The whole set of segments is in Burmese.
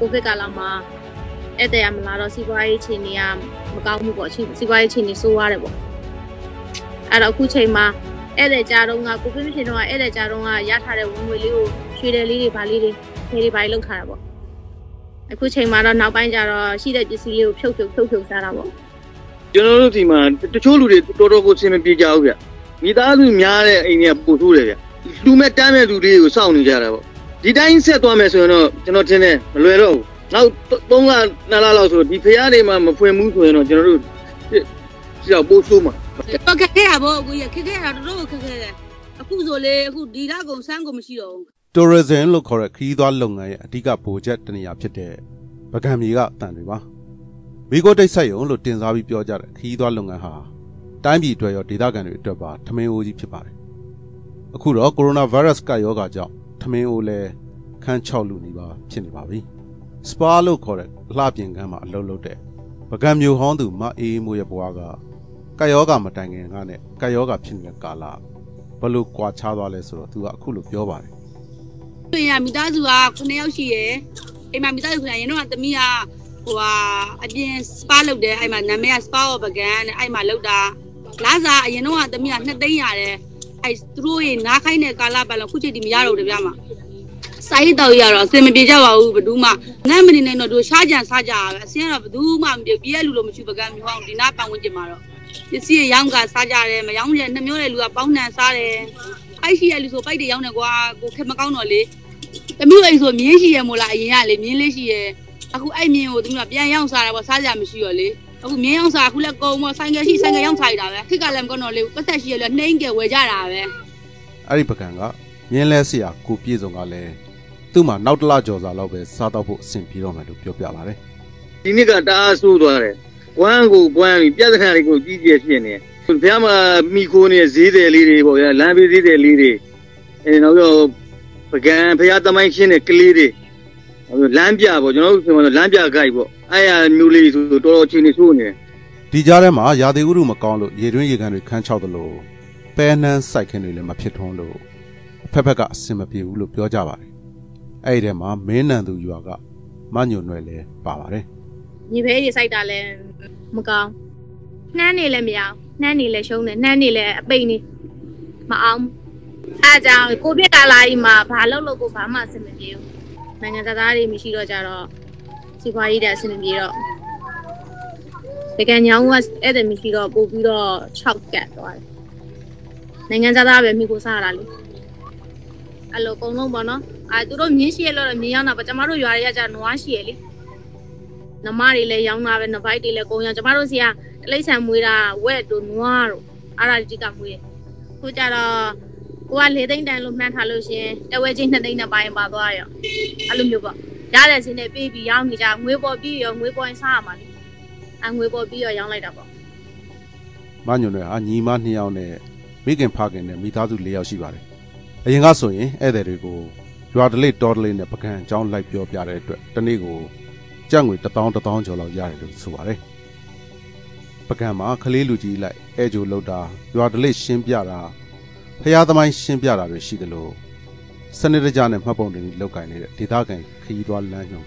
ကိုဗစ်ကာလမှာအဲ့တဲ့မလာတော့စီးပွားရေးအခြေအနေကမကောင်းဘူးပေါ့စီးပွားရေးအခြေအနေဆိုးရတယ်ပေါ့အဲ့တော့အခုချိန်မှာအဲ့တဲ့ကြားတော့ကိုဗစ်မဖြစ်တော့အဲ့တဲ့ကြားတော့ရထားတဲ့ဝင်ငွေလေးကိုရွှေတယ်လေးတွေဗာလေးတွေနေတွေဗာလေးလောက်ထားတာပေါ့အခုချိန်မှာတော့နောက်ပိုင်းကျတော့ရှိတဲ့ပစ္စည်းလေးကိုဖြုတ်စားတာပေါ့ကျွန်တော်တို့ဒီမှာတချို့လူတွေတော်တော်ကိုဆင်မပြေကြဘူးဗျမိသားစုများတဲ့အိမ်တွေကပို့ထိုးတယ်ဗျလူမဲ့တမ်းမဲ့လူတွေကိုစောင့်နေကြတာပေါ့ဒီတိုင်းဆက်သွားမယ်ဆိုရင်တော့ကျွန်တော်ထင်တယ်မလွယ်တော့ဘူးနောက်3လ2လလောက်ဆိုဒီဖရားတွေမှမဖွင့်ဘူးဆိုရင်တော့ကျွန်တော်တို့ကြောက်ပို့ဆိုးမှာတော့ခက်ခဲရပါဘူးခက်ခဲရတော့တော်တော်ခက်ခဲတယ်အခုဆိုလေအခုဒီလကုန်စမ်းကုန်မရှိတော့ဘူး tourism လို့ခေါ်တဲ့ခရီးသွားလုပ်ငန်းရဲ့အဓိကဗိုလ်ချက်တနေရာဖြစ်တဲ့ပကံမြေကအတန်တွေပါမိကိုတိတ်ဆက်ရုံလို့တင်စားပြီးပြောကြတဲ့ခရီးသွားလုပ်ငန်းဟာတိုင်းပြည်အတွက်ရောဒေသခံတွေအတွက်ပါထမင်းအိုးကြီးဖြစ်ပါတယ်အခုတော့ကိုရိုနာဗိုင်းရပ်စ်ကပ်ရောဂါကြောင့်ထမင်းအိုးလဲခန်း6လူနီးပါးဖြစ်နေပါပြီစပါလို့ခေါ်တဲ့လှပြင်ကမ်းမှာအလုပ်လုပ်တဲ့ပကံမျိုးဟောင်းသူမအေးမိုးရဲ့ဘွားကကပ်ရောဂါမတိုင်ခင်ကနဲ့ကပ်ရောဂါဖြစ်နေတဲ့ကာလဘလို့ကွာခြားသွားလဲဆိုတော့သူကအခုလိုပြောပါတယ်တွေ့ရမိသားစုက9ယောက်ရှိရယ်အိမ်မှာမိသားစုကရင်တော့သမီးကအပြင်စပါလုပ်တယ်အဲ့မှာနာမည်ကစပါောပကံနဲ့အဲ့မှာလုပ်တာလာစားအရင်တော့သမီးက2သိန်းရတယ်အဲ့သူတို့ရေနားခိုင်းတဲ့ကာလပတ်လုံးခုချိန်ဒီမရတော့တယ်ဗျာမစာရေးတော်ရတော့အစင်မပြေကြပါဘူးဘယ်သူမှငတ်မနေနဲ့တော့တို့ရှားကြံစားကြပဲအစင်ကတော့ဘယ်သူမှမပြေပြည့်လူလို့မရှိပကံမျိုးအောင်ဒီနာပတ်ဝန်းကျင်မှာတော့ပစ္စည်းရောင်းကစားကြတယ်မရောင်းတဲ့2မျိုးတဲ့လူကပေါင်းနှံစားတယ်ပိုက်ရှိရလူဆိုပိုက်တွေရောင်းတယ်ကွာကိုခက်မကောင်းတော့လေသမီးအိမ်ဆိုမြင်းရှိရမို့လားအရင်ကလေမြင်းလေးရှိရအခုအဲ့မြင်းကိုသမီးကပြန်ရောင်းစားတာပေါ့စားကြမရှိတော့လေအခုမြင်းရောင်းစားအခုလည်းကုံပေါ့ဆိုင်ကယ်ရှိဆိုင်ကယ်ရောင်းစားရတာပဲခက်ကလည်းမကောင်းတော့လေပတ်သက်ရှိရလေနှိမ့်ကယ်ဝယ်ကြတာပဲအဲ့ဒီပကံကမြင်းလဲဆရာကိုပြေဆုံးကလည်းသူ့မှာနောက်တစ်လကျော်စာလောက်ပဲစားတော့ဖို့အဆင်ပြေတော့မယ်လို့ပြောပြပါတယ်ဒီနေ့ကတအားဆိုးသွားတယ်ကွမ်းကိုကွမ်းပြီးပြဿနာတွေကိုကြီးကျယ်ဖြစ်နေဘုရားမှာမိခိုးနေဈေးတယ်လေးတွေပေါ့ဗျာလမ်းဘေးဈေးတယ်လေးတွေနောက်တော့ပကံဘုရားသမိုင်းရှင်းတဲ့ကလေးတွေလမ်းပြပေါ့ကျွန်တော်တို့ဆိုတော့လမ်းပြဂိုက်ပေါ့အဲ့ရမျိုးလေးဆိုတော်တော်ချင်းနေဆိုးနေဒီကြားထဲမှာရာသီဥတုမကောင်းလို့ရေတွင်းရေကန်တွေခန်းချောက်သလိုပဲနှမ်းစိုက်ခင်းတွေလည်းမဖြစ်ထွန်းလို့ဖက်ကအဆင်မပြေဘူးလို့ပြောကြပါတယ်အဲ့ဒီထဲမှာမင်းနံသူရွာကမညွန့်ွယ်လည်းပါပါတယ်ညီဖဲကြီးစိုက်တာလည်းမကောင်းနှမ်းနေလည်းမရအောင်နှမ်းနေလည်းရှုံးတယ်နှမ်းနေလည်းအပိတ်နေမအောင်အားကြောင့်ကိုပြစ်ကာလာကြီးမှာဘာလို့ကိုဘာမှအဆင်မပြေဘူးနိုင်ငံသားတွေမရှိတော့ကြတော့စီပွားရေးတဲ့အဆင်မပြေတော့တကယ်ညောင်းကအဲ့ဒါမရှိတော့ပို့ပြီးတော့6ကတ်သွားတယ်နိုင်ငံသားပဲမိကိုစားရတာလေအဲ့လိုအကုန်လုံးပေါ့နော်သူတို့မြင်းရှိရလို့မြင်းရောင်းတာပါကျမတို့ရွာတွေကကြာနွားရှိရလေနမတွေလည်းရောင်းတာပဲနဘိုက်တွေလည်းကုန်ရောင်းကျမတို့စီကတလိမ့်ဆန်မွေးတာဝက်တို့နွားတို့အားရကြီးကမွေးခုကြတော့ကိုက4သိန်းတန်လို့မှန်းထားလို့ရှင်တဝဲချင်း2သိန်းနဲ့ပိုင်းပါသွားရောအဲ့လိုမျိုးပေါ့ရတဲ့စင်းနဲ့ပေးပြီးရောင်းနေကြငွေပေါ်ပြီးရောငွေပေါ်ရင်စားရမှာလေငွေပေါ်ပြီးရောရောင်းလိုက်တာပေါ့မညွန့်နဲ့ညီမ2ယောက်နဲ့မိခင်ဖခင်နဲ့မိသားစု4ယောက်ရှိပါတယ်အရင်ကဆိုရင်ဧည့်သည်တွေကိုရွာတလေးတောတလေးနဲ့ပကံအကြောင်းလိုက်ပြောပြတဲ့အတွက်တနေ့ကိုကျပ်ငွေ1000ကျော်လောက်ရတယ်လို့ဆိုပါတယ်ပကံမှာခလေးလူကြီးလိုက်အဲဂျိုလောက်တာရွာတလေးရှင်းပြတာဖျားသမိုင်းရှင်းပြတာတွေရှိတယ်လို့စနစ်တကျနဲ့မှတ်ပုံတင်ပြီးလောက်ကင်နေတဲ့ဒေသခံခရီးသွားလမ်းညွှန်က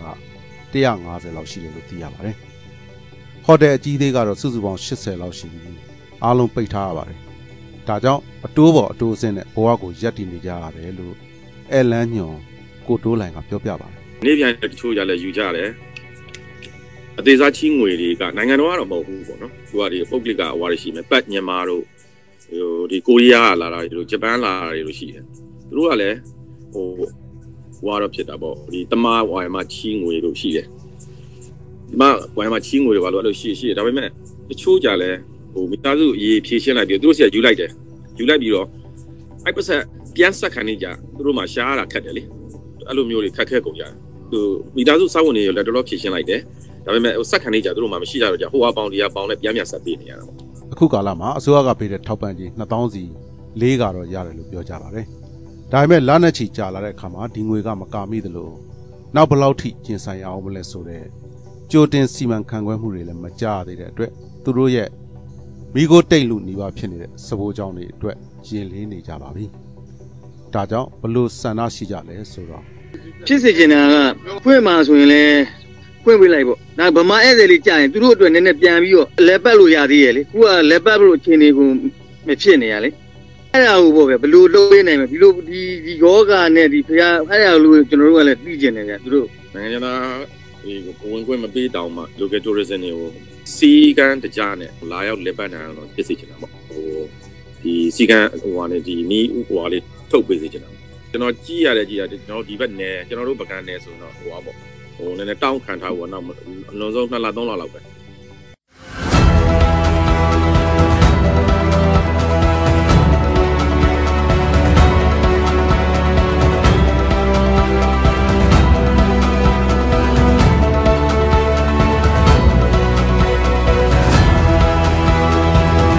150လောက်ရှိတယ်လို့သိရပါတယ်ဟိုတယ်အကြီးသေးကတော့စုစုပေါင်း80လောက်ရှိပြီးအားလုံးပိတ်ထားရပါတယ်ဒါကြောင့်အတိုးပေါ်အတိုးအဆင်းနဲ့ဘဝကိုရပ်တည်နေကြရတယ်လို့အဲလန်းညွန်ကိုတိုးလိုင်ကပြောပြပါတယ်နေ့ပြန်တချို့ကြလည်းယူကြတယ်အသေးစားချီးငွေတွေကနိုင်ငံတော်ကတော့မဟုတ်ဘူးပေါ့နော်သူကဒီပုတ်ကလစ်ကအဝါရရှိမယ်ပတ်မြန်မာတို့ဒီကိုရီးယားလာတာတွေတို့ဂျပန်လာတာတွေတို့ရှိတယ်သူတို့ကလည်းဝါတော့ဖြစ်တာပေါ့ဒီတမဝါရမချီးငွေတို့ရှိတယ်ဒီမှာဝါရမချီးငွေတွေဘာလို့အဲ့လိုရှိဒါပေမဲ့တချို့ကြလည်းမိသားစုရေဖြည့်ရှင်းလိုက်ပြီးသူတို့ဆီကယူလိုက်တယ်ယူလိုက်ပြီးတော့အဲ့ပတ်ဆက်ပြန်ဆက်ခံနေကြသူတို့မှရှားရတာခက်တယ်လေအဲ့လိုမျိုးတွေခက်ခဲကုန်ကြတယ်သူမိသားစုစောင့်ဝင်နေရလက်တော်ဖြည့်ရှင်းလိုက်တယ်ဒါပေမဲ့ဆက်ခံနေကြသူတို့မှမရှိကြတော့ကြဟိုအပေါင်းတရားပေါင်းနဲ့ပြန်ဆက်ပေးနေရတာပေါ့အခုကာလမှာအစိုးရကပေးတဲ့ထောက်ပံ့ကြေး2000စီ4ကတော့ရတယ်လို့ပြောကြပါတယ်ဒါပေမဲ့လနဲ့ချီကြာလာတဲ့အခါမှာဒီငွေကမကာမိသလိုနောက်ဘယ်လောက်ထိကျင်ဆိုင်အောင်မလဲဆိုတဲ့ကြိုတင်စီမံခန့်ခွဲမှုတွေလည်းမကြားသေးတဲ့အတွက်သူတို့ရဲ့မိကိုတိတ်လူနေပါဖြစ်နေတဲ့စပိုးကြောင်းတွေအတွက်ရင်လေးနေကြပါပြီဒါကြောင့်ဘလို့ဆန္ဒရှိကြလဲဆိုတော့ဖြစ်စေချင်တာကဖွင့်မှာဆိုရင်လည်းဖွင့်ပေးလိုက်ပေါ့ဒါဗမာဧည့်သည်လေးကြာရင်သူတို့အတွက်နည်းနည်းပြန်ပြီးတော့လက်ပတ်လို့ရသေးရဲ့လေခုကလက်ပတ်လို့အခြေအနေကိုမဖြစ်နေရလေအဲ့ဒါကိုပေါ့ဗျဘယ်လိုလုပ်ပေးနိုင်မလဲဒီလိုဒီယောဂနဲ့ဒီဖျားအဲ့ဒါလိုကျွန်တော်တို့ကလည်းသိကျင်နေကြသူတို့နိုင်ငံသားဒီကိုဝင်ခွင့်မပေးတောင်မှ local tourism တွေကိုစီကန်းတကြနဲ့လာရောက်လက်ပတ်နိုင်အောင်ဖြစ်စေချင်တာပေါ့ဒီစီကန်းဟိုဟာနဲ့ဒီနီးဟိုဟာလေးထုတ်ပေးစေချင်တာကျွန်တော်ကြည့်ရတယ်ကျွန်တော်ဒီဘက်နယ်ကျွန်တော်တို့ပကန်းနယ်ဆိုတော့ဟိုဟာပေါ့ဟိုနည်းနည်းတောင်းခံထားဖို့တော့အလွန်ဆုံး2လ3လလောက်ပဲ